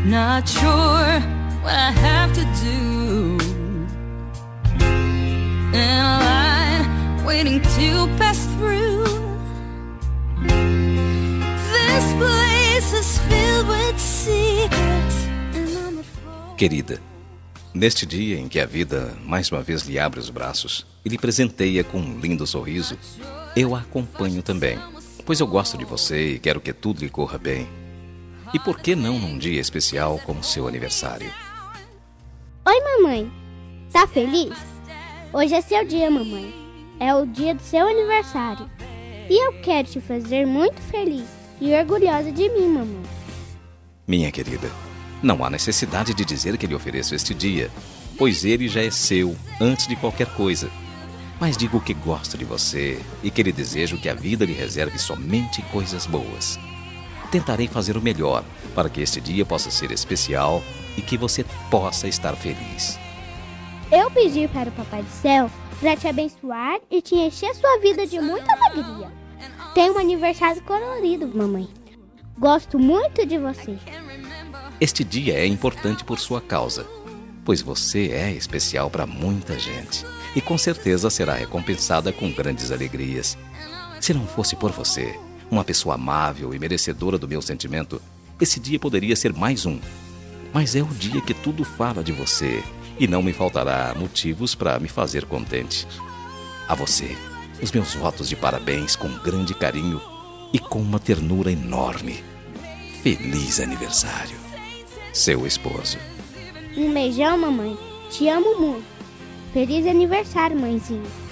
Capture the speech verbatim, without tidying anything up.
Not sure what I have to do. In a line waiting to pass through. This place is filled with secrets. And I'm afraid. Querida, neste dia em que a vida mais uma vez lhe abre os braços e lhe presenteia com um lindo sorriso, eu a acompanho também, pois eu gosto de você e quero que tudo lhe corra bem. E por que não num dia especial como seu aniversário? Oi, mamãe. Tá feliz? Hoje é seu dia, mamãe. É o dia do seu aniversário. E eu quero te fazer muito feliz e orgulhosa de mim, mamãe. Minha querida, não há necessidade de dizer que lhe ofereço este dia, pois ele já é seu antes de qualquer coisa. Mas digo que gosto de você e que lhe desejo que a vida lhe reserve somente coisas boas. Tentarei fazer o melhor para que este dia possa ser especial e que você possa estar feliz. Eu pedi para o Papai do Céu para te abençoar e te encher sua vida de muita alegria. Tenha um aniversário colorido, mamãe. Gosto muito de você. Este dia é importante por sua causa, pois você é especial para muita gente e com certeza será recompensada com grandes alegrias. Se não fosse por você, uma pessoa amável e merecedora do meu sentimento, esse dia poderia ser mais um. Mas é o dia que tudo fala de você e não me faltará motivos para me fazer contente. A você, os meus votos de parabéns com grande carinho e com uma ternura enorme. Feliz aniversário, seu esposo. Um beijão, mamãe. Te amo muito. Feliz aniversário, mãezinha.